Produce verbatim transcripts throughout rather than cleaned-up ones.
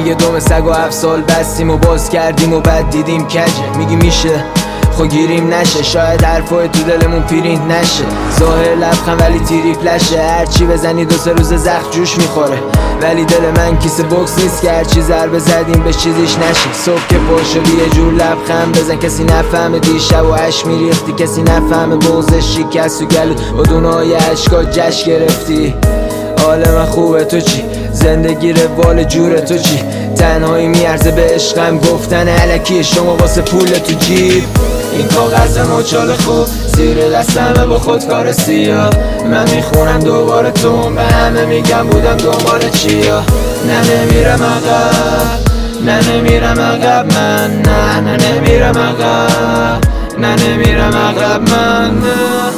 یه دوم سگ و هفت سال بستیم و باز کردیم و بعد دیدیم کجه. میگی میشه خو گیریم نشه، شاید حرفای تو دلمون پرینت نشه. ظاهر لبخند ولی تیری پلشه، هرچی بزنی دو سه روز زخم جوش میخوره. ولی دل من کیسه بوکس نیست که هرچی ضربه زدیم به چیزیش نشه. صبح که پاشدی یه جور لبخند بزن، کسی نفهمه دیشب و عشق میریختی، کسی نفهمه بغضش شکست و گلود با دونای عشقا جشن گرفتی. حال من خوبه تو چی؟ زندگی روال جور تو چی؟ تنهایی میارزه به عشقم گفتن الکی شما واسه پول تو جیب. این کاغذ مچال خوب زیر دستمه با خودکار سیاه. من میخونم دوباره تو به همه میگم بودم دنبال چیا. نه نمیرم عقب، نه نمیرم عقب من، نه نه نمیرم عقب، نه نمیرم عقب من، نه.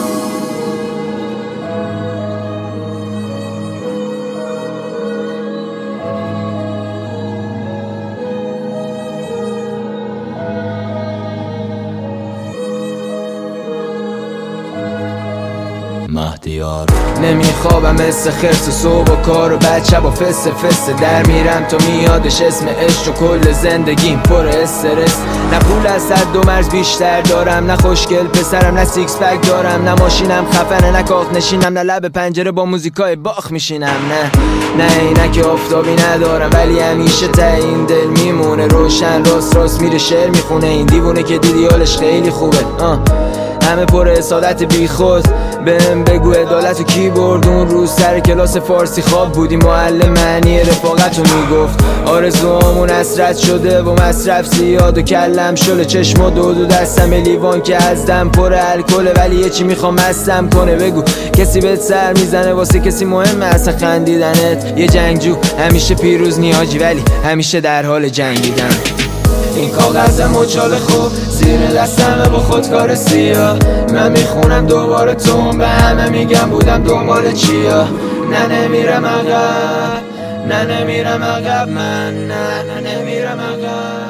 مهدیار نمیخوابم مثل خرس و صبح و کار و بچه با فسه فسه در میرم تا میادش اسم عشق و کل زندگیم پر استرس. نه پول از صد دو مرز بیشتر دارم، نه خوشگل پسرم، نه سیکس پک دارم، نه ماشینم خفنه، نه کاخ نشینم، نه لب پنجره با موزیکای باخ میشینم. نه نه اینک آفتابی ندارم ولی همیشه ته این دل میمونه روشن. راست راست میره شعر میخونه این دیوونه که دیدی حالش خیلی خوبه. آه. همه پر حسادت بی خود، بهم بگو عدالت و کی برد اون روز سر کلاس فارسی خواب بودی معلم معنی رفاقت رو میگفت. آرزوامون اسرت شده و مصرف زیاد و کلم شله، چشم و دود و دستم لیوان که از دم پر الکله ولی یه چی میخوام مستم کنه. بگو کسی بهت سر میزنه واسه کسی مهمه اصلا خندیدنت؟ یه جنگجو همیشه پیروز نیاجی ولی همیشه در حال جنگیدن. این کاغذ مچال خوب زیر دستمه با خودکار سیاه. من میخونم دوباره تو به همه میگم بودم دنبال چیا. نه نمیرم عقب، نه نمیرم عقب من، نه نه نمیرم عقب.